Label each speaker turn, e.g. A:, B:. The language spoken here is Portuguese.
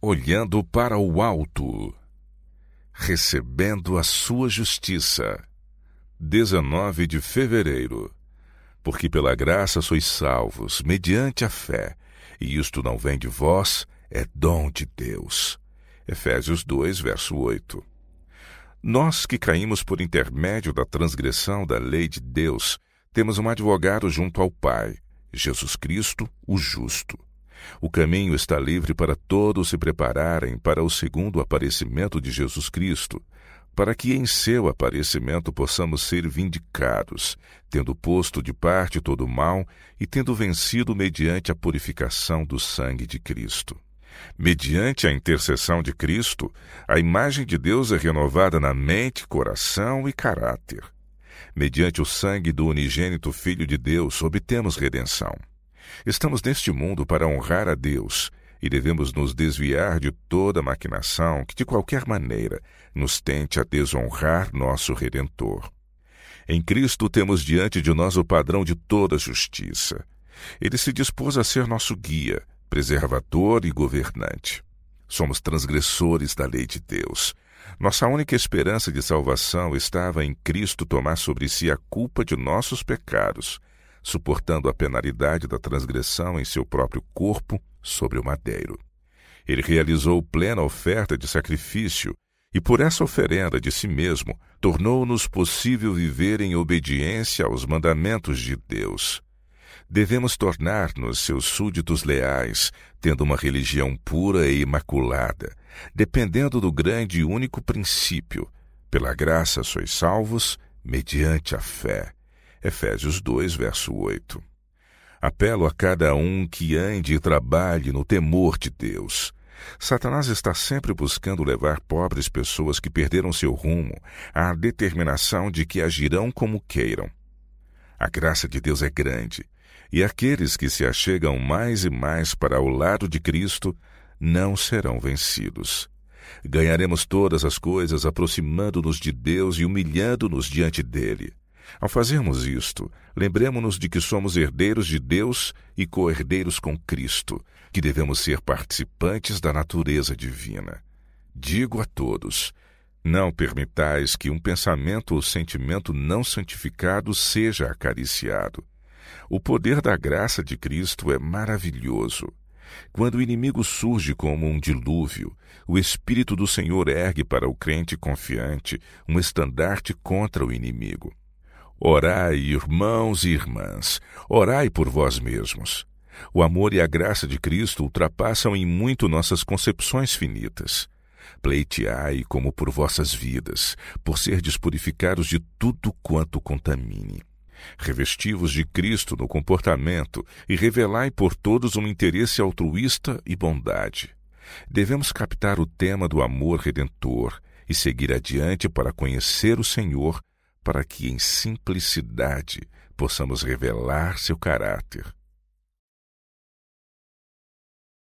A: olhando para o alto, recebendo a sua justiça. 19 de fevereiro. Porque pela graça sois salvos, mediante a fé, e isto não vem de vós, é dom de Deus. Efésios 2, verso 8. Nós que caímos por intermédio da transgressão da lei de Deus, temos um advogado junto ao Pai, Jesus Cristo, o justo. O caminho está livre para todos se prepararem para o segundo aparecimento de Jesus Cristo, para que em seu aparecimento possamos ser vindicados, tendo posto de parte todo o mal e tendo vencido mediante a purificação do sangue de Cristo. Mediante a intercessão de Cristo, a imagem de Deus é renovada na mente, coração e caráter. Mediante o sangue do unigênito Filho de Deus, obtemos redenção. Estamos neste mundo para honrar a Deus e devemos nos desviar de toda maquinação que, de qualquer maneira, nos tente a desonrar nosso Redentor. Em Cristo temos diante de nós o padrão de toda justiça. Ele se dispôs a ser nosso guia, preservador e governante. Somos transgressores da lei de Deus. Nossa única esperança de salvação estava em Cristo tomar sobre si a culpa de nossos pecados, suportando a penalidade da transgressão em seu próprio corpo sobre o madeiro. Ele realizou plena oferta de sacrifício e, por essa oferenda de si mesmo, tornou-nos possível viver em obediência aos mandamentos de Deus. Devemos tornar-nos seus súditos leais, tendo uma religião pura e imaculada, dependendo do grande e único princípio: pela graça sois salvos, mediante a fé. Efésios 2, verso 8. Apelo a cada um que ande e trabalhe no temor de Deus. Satanás está sempre buscando levar pobres pessoas que perderam seu rumo à determinação de que agirão como queiram. A graça de Deus é grande, e aqueles que se achegam mais e mais para o lado de Cristo não serão vencidos. Ganharemos todas as coisas aproximando-nos de Deus e humilhando-nos diante dele. Ao fazermos isto, lembremo-nos de que somos herdeiros de Deus e co-herdeiros com Cristo, que devemos ser participantes da natureza divina. Digo a todos: não permitais que um pensamento ou sentimento não santificado seja acariciado. O poder da graça de Cristo é maravilhoso. Quando o inimigo surge como um dilúvio, o Espírito do Senhor ergue para o crente confiante um estandarte contra o inimigo. Orai, irmãos e irmãs, orai por vós mesmos. O amor e a graça de Cristo ultrapassam em muito nossas concepções finitas. Pleiteai como por vossas vidas, por serdes purificados de tudo quanto contamine. Revesti-vos de Cristo no comportamento e revelai por todos um interesse altruísta e bondade. Devemos captar o tema do amor redentor e seguir adiante para conhecer o Senhor, para que em simplicidade possamos revelar seu caráter.